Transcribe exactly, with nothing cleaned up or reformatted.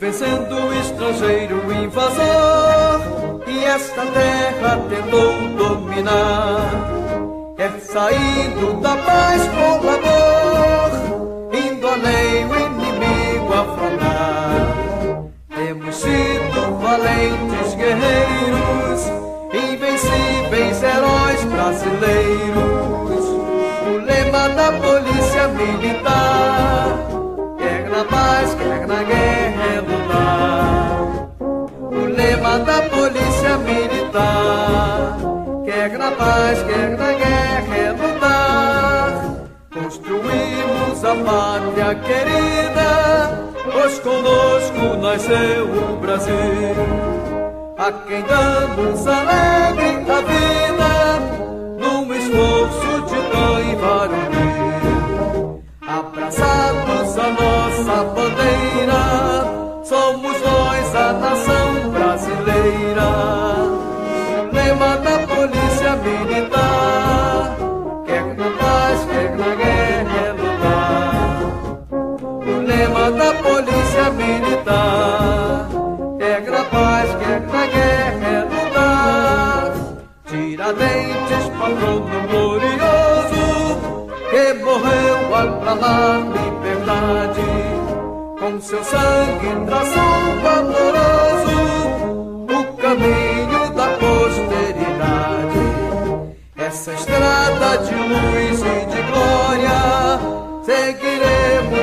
vencendo o estrangeiro invasor, e esta terra tentou dominar. É saindo da paz com amor, indo além o inimigo afrontar. Temos sido valentes guerreiros, invencíveis heróis brasileiros. O lema da polícia militar: quer na paz, quer na guerra é lutar. O lema da polícia militar: quer na paz, quer na guerra é lutar. Construímos a pátria querida, pois conosco nasceu o Brasil. A quem damos alegre a vida, num esforço de tão e varonil. Abraçados a nossa bandeira, somos nós a nação brasileira. O lema da polícia militar: quer na paz, quer na guerra é lutar. O lema da polícia militar: quer na paz, quer na guerra é lutar. Tiradentes, patrono glorioso, que morreu a clamar liberdade, com seu sangue traçou valoroso o caminho da posteridade. Essa estrada de luz e de glória seguiremos